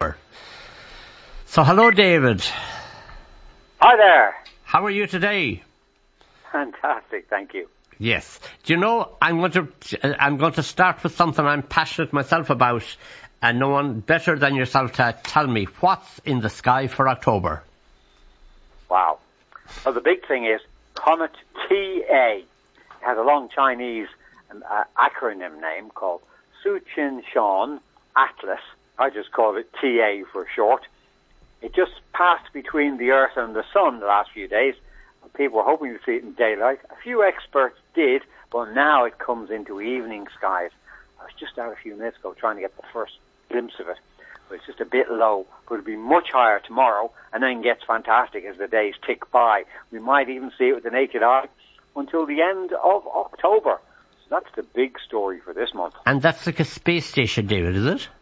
So hello, David. Hi there. How are you today? Fantastic, thank you. Yes. Do you know, I'm going to start with something I'm passionate myself about, and no one better than yourself to tell me what's in the sky for October. Wow. Well, the big thing is Comet TA. It has a long Chinese acronym name called Suqinshan Atlas. I just call it TA for short. It just passed between the Earth and the Sun the last few days. People were hoping to see it in daylight. A few experts did, but now it comes into evening skies. I was just out a few minutes ago trying to get the first glimpse of it. But it's just a bit low, but it'll be much higher tomorrow, and then gets fantastic as the days tick by. We might even see it with the naked eye until the end of October. So that's the big story for this month. And that's like a space station, David, is it?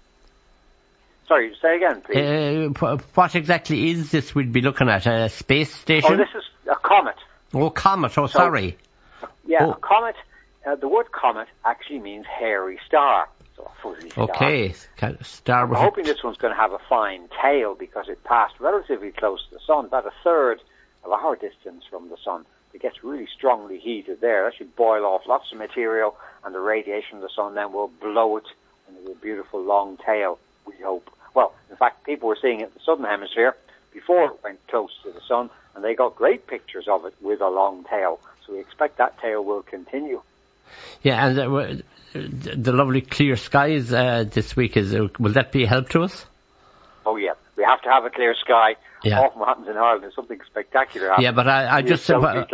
Sorry, say again, please. What exactly is this we'd be looking at? A space station? Oh, this is a comet. Oh, comet. Oh, sorry. Yeah, a comet. The word comet actually means hairy star. So a fuzzy star. Okay. Star. I'm hoping this one's going to have a fine tail because it passed relatively close to the sun, about a third of our distance from the sun. It gets really strongly heated there. That should boil off lots of material, and the radiation of the sun then will blow it into a beautiful long tail, we hope. Well, in fact, people were seeing it in the southern hemisphere before it went close to the sun, and they got great pictures of it with a long tail. So we expect that tail will continue. Yeah, and the lovely clear skies this week, will that be a help to us? Oh, yeah. We have to have a clear sky. Yeah. Often what happens in Ireland is something spectacular happens. Yeah, but I just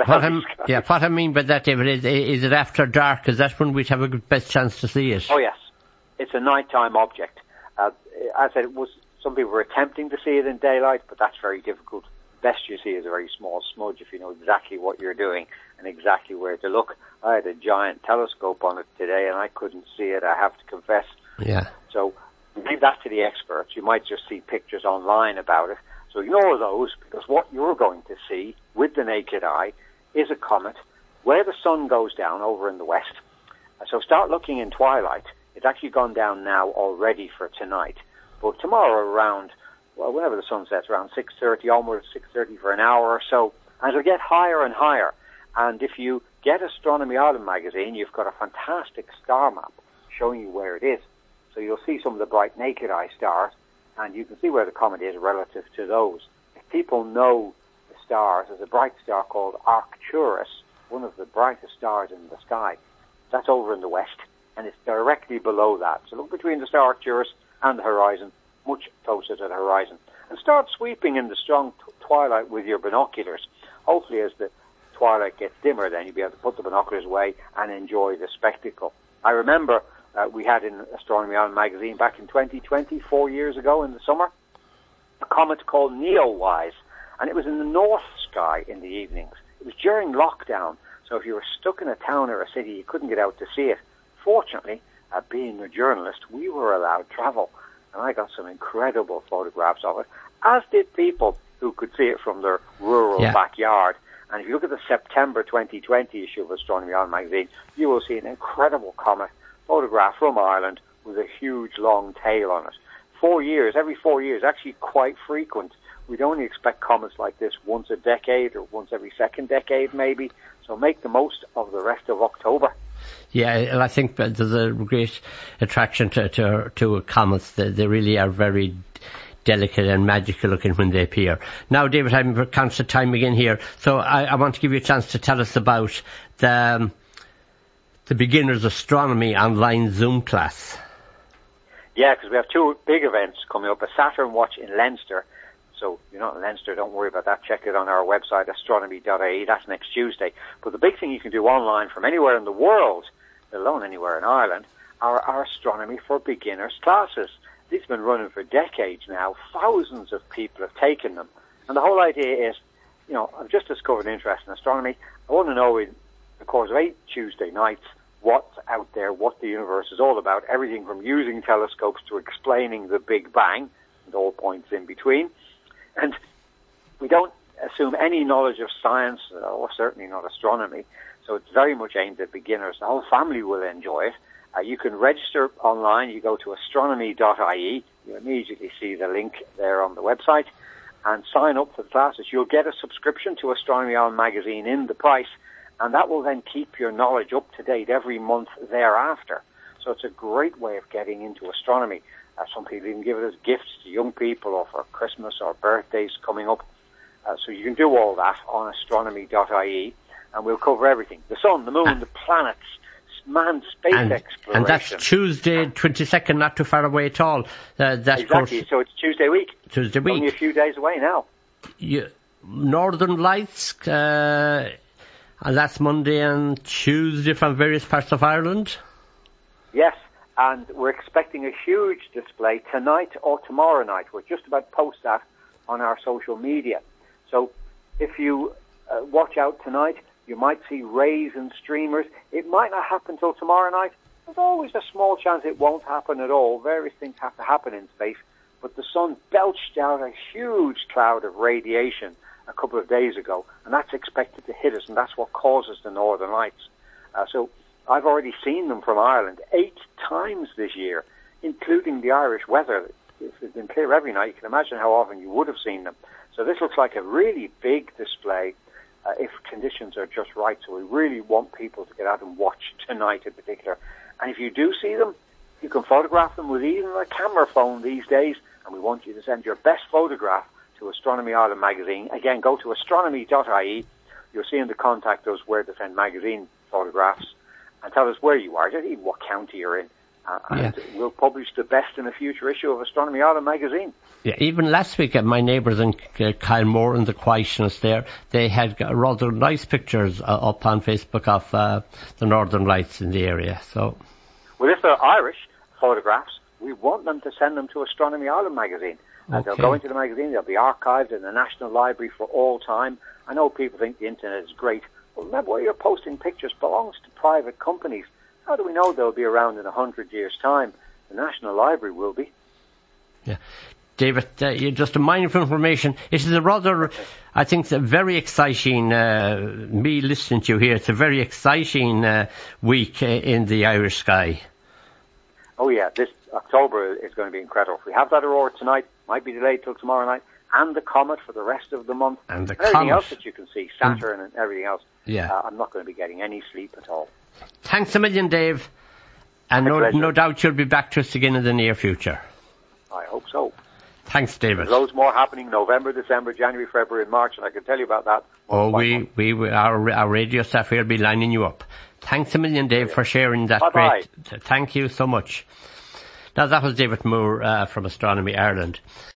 what I mean by that, David, is it after dark? Is that when we'd have a best chance to see it? Oh, yes. It's a nighttime object. As I said, some people were attempting to see it in daylight, but that's very difficult. Best you see is a very small smudge if you know exactly what you're doing and exactly where to look. I had a giant telescope on it today and I couldn't see it, I have to confess. Yeah. So leave that to the experts. You might just see pictures online about it. So ignore those, because what you're going to see with the naked eye is a comet where the sun goes down over in the west. So start looking in twilight. It's actually gone down now already for tonight. But tomorrow around, well, whenever the sun sets, around 6:30, almost 6:30 for an hour or so, and it'll get higher and higher. And if you get Astronomy Ireland magazine, you've got a fantastic star map showing you where it is. So you'll see some of the bright naked eye stars, and you can see where the comet is relative to those. If people know the stars, there's a bright star called Arcturus, one of the brightest stars in the sky. That's over in the west, and it's directly below that. So look between the star Arcturus and the horizon, much closer to the horizon. And start sweeping in the strong twilight with your binoculars. Hopefully as the twilight gets dimmer, then you'll be able to put the binoculars away and enjoy the spectacle. I remember we had in Astronomy Ireland magazine back in 2020, 4 years ago in the summer, a comet called Neowise, and it was in the north sky in the evenings. It was during lockdown, so if you were stuck in a town or a city, you couldn't get out to see it. Fortunately, being a journalist, we were allowed travel, and I got some incredible photographs of it, as did people who could see it from their rural backyard. And if you look at the September 2020 issue of Astronomy Ireland magazine, you will see an incredible comet photographed from Ireland with a huge long tail on it. 4 years, every 4 years, actually quite frequent. We'd only expect comets like this once a decade or once every second decade maybe. So make the most of the rest of October. Yeah, and I think that there's a great attraction to comets. They really are very delicate and magical looking when they appear. Now, David, I'm conscious of time again here, so I want to give you a chance to tell us about the Beginner's Astronomy online Zoom class. Yeah, because we have two big events coming up. A Saturn Watch in Leinster. So if you're not in Leinster, don't worry about that. Check it on our website, astronomy.ie. That's next Tuesday. But the big thing you can do online from anywhere in the world, let alone anywhere in Ireland, are our Astronomy for Beginners classes. These have been running for decades now. Thousands of people have taken them. And the whole idea is, you know, I've just discovered an interest in astronomy. I want to know in the course of 8 Tuesday nights what's out there, what the universe is all about, everything from using telescopes to explaining the Big Bang and all points in between. And we don't assume any knowledge of science, or certainly not astronomy, so it's very much aimed at beginners. The whole family will enjoy it, You can register online. You go to astronomy.ie. You immediately see the link there on the website and sign up for the classes. You'll get a subscription to Astronomy Ireland magazine in the price, and that will then keep your knowledge up to date every month thereafter. So it's a great way of getting into astronomy. Some people even give it as gifts to young people or for Christmas or birthdays coming up. So you can do all that on astronomy.ie, and we'll cover everything. The sun, the moon, the planets, manned space exploration. And that's Tuesday, 22nd, not too far away at all. Exactly, so it's Tuesday week. Tuesday week. Only a few days away now. Northern Lights, and that's Monday and Tuesday from various parts of Ireland? Yes, and we're expecting a huge display tonight or tomorrow night. We're just about to post that on our social media. So if you watch out tonight, you might see rays and streamers. It might not happen till tomorrow night. There's always a small chance it won't happen at all. Various things have to happen in space. But the sun belched out a huge cloud of radiation a couple of days ago, and that's expected to hit us, and that's what causes the Northern Lights. So I've already seen them from Ireland 8 times this year, including the Irish weather. It's been clear every night. You can imagine how often you would have seen them. So this looks like a really big display if conditions are just right. So we really want people to get out and watch tonight in particular. And if you do see them, you can photograph them with even a camera phone these days. And we want you to send your best photograph to Astronomy Ireland magazine. Again, go to astronomy.ie. You'll see in the contact us where to send magazine photographs and tell us where you are, just even what county you're in. And we'll publish the best in a future issue of Astronomy Ireland magazine. Yeah, even last week, my neighbours in Kylemore and the Quietness there, they had rather nice pictures up on Facebook of the Northern Lights in the area. So, well, if they're Irish photographs, we want them to send them to Astronomy Ireland magazine. Okay. They'll go into the magazine, they'll be archived in the National Library for all time. I know people think the internet is great, but remember, where you're posting pictures belongs to private companies. How do we know they'll be around in 100 years' time? The National Library will be. Yeah. David, just a mindful information. It is a rather, I think, it's a very exciting, me listening to you here, it's a very exciting week in the Irish sky. Oh yeah, this October is going to be incredible. If we have that aurora tonight, might be delayed till tomorrow night, and the comet for the rest of the month, and everything else that you can see, Saturn and everything else. Yeah. I'm not going to be getting any sleep at all. Thanks a million, Dave. And no doubt you'll be back to us again in the near future. I hope so. Thanks, David. There's loads more happening November, December, January, February, and March, and I can tell you about that. Our radio staff here will be lining you up. Thanks a million, Dave, for sharing that. Bye-bye. Thank you so much. Now, that was David Moore from Astronomy Ireland.